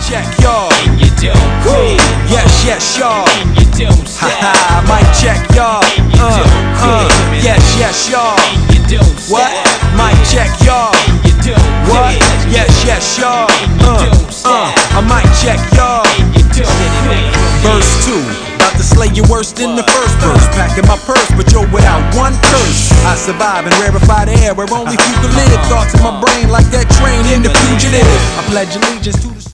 check, y'all. And you don't quit. Yes, yes, y'all. And you don't stop. Haha, mic check, y'all. Yes, yes, y'all. And you don't stop. What? Mic check, y'all. And you don't What? quit. Yes, yes, y'all. And you don't stop. A mic check, y'all. And you don't quit. Verse 2, about to slay you worse than the first verse. Packing my purse, but you're without one curse. I survive in rarefied air where only few can live. Thoughts in my brain like that train in The Fugitive. I pledge allegiance to the